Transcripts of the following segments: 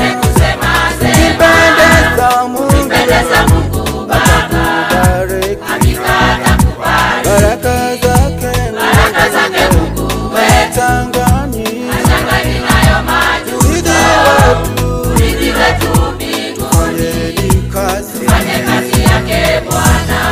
Kimpendeza Mungu Baba, hakika atakubali. Baraka zake Mungu wetu, hachangani nayo majuto. Urithi wetu mbinguni, tufanye kazi yake Bwana.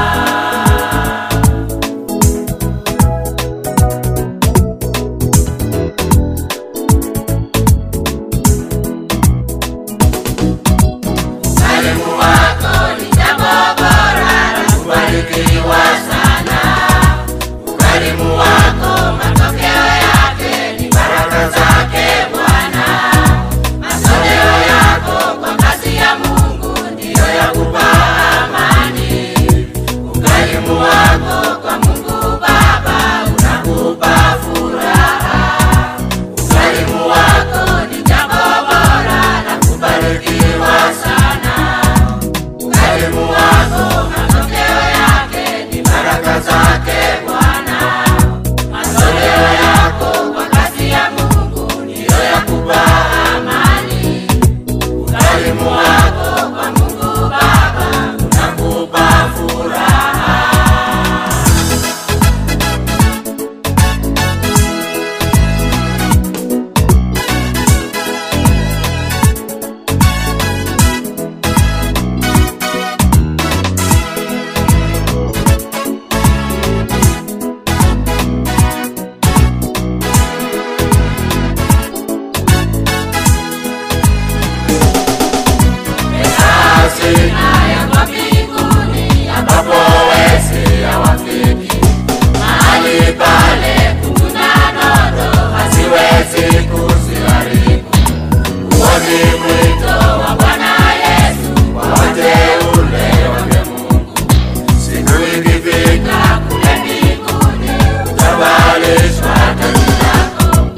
Ukarimu wako ni jambo bora la kubarikiwa sana. Ukarimu wako matokeo yake ni baraka zake Bwana. Matoleo yako kwa kazi ya Mungu ndiyo yakupa amani. Ukarimu wako kwa Mungu Baba unakupa furaha. Ukarimu wako ni jambo bora la kubarikiwa sana. Ukarimu wako matokeo yake ni baraka zake Bwana. Matoleo yako kwa kazi ya Mungu ndiyo yakupa amani. Ukarimu wako kwa Mungu Baba unakupa furaha. Haya kwa mbinguni ambapo wezi hawafiki. Mahali pale kuna nondo haziwezi kuziharibu. Huo ni mwito wa Bwana Yesu kwa wateule wake Mungu. Siku ikifika kule mbinguni utavalishwa taji lako.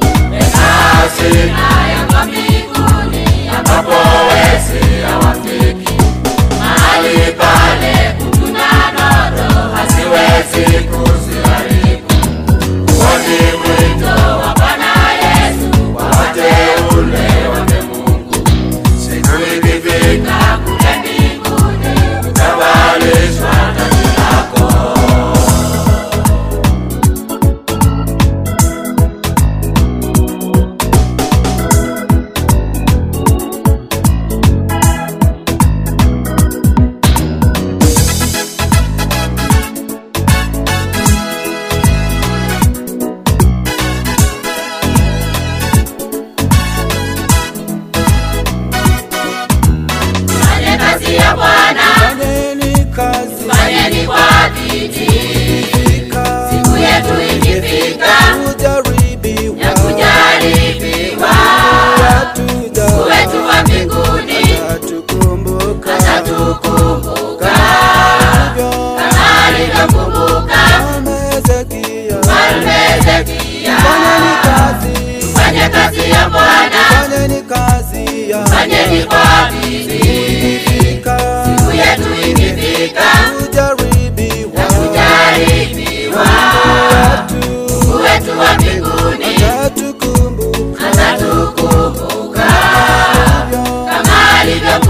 Haya kwa mbinguni ambapo wezi hawafiki. Mahali pale kuna nondo haziwezi kuziharibu. Huo ni mwito wa Bwana Yesu kwa wateule wake Mungu. Siku ikifika kule mbinguni utavalishwa taji lako. Fanye kazi ya Bwana, fanyeni kwa bidii. Siku yetu ikifika ya kujaribiwa, Mungu wetu wa mbinguni atatukumbuka kama alivyokumbuka Mfalme Hezekia. Fanye kazi ya Bwana, fanyeni kwa bidii. Siku yetu ikifika ya kujaribiwa, Mungu wetu wa mbinguni atatukumbuka kama alivyokumbuka